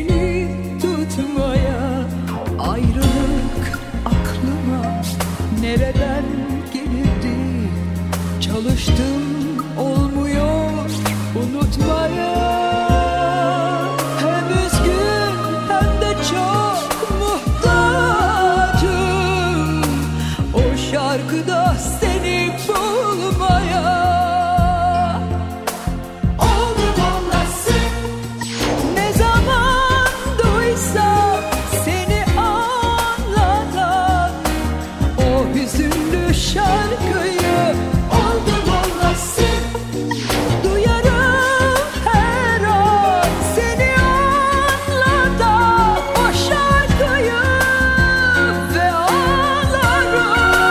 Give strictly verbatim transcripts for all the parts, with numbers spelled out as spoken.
seni tutmaya. Ayrılık aklıma nereden gelirdi? Çalıştım olmuyor unutmaya. Hem üzgün hem de çok muhtacım o şarkıda seni bulmaya. Oldum olası ne zaman duysam seni anlatan o hüzünlü şarkıyı. Oldum olası duyarım her an seni anlatan o şarkıyı ve ağlarım.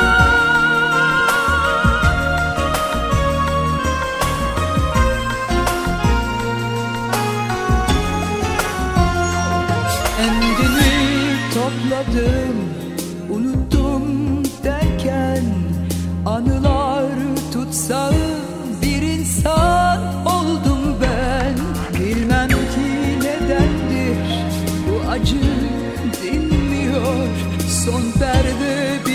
Kendimi topladım, unuttum derken anılar tutsağı bir insan oldum ben. Bilmem ki nedendir bu acı dinmiyor, son perde bir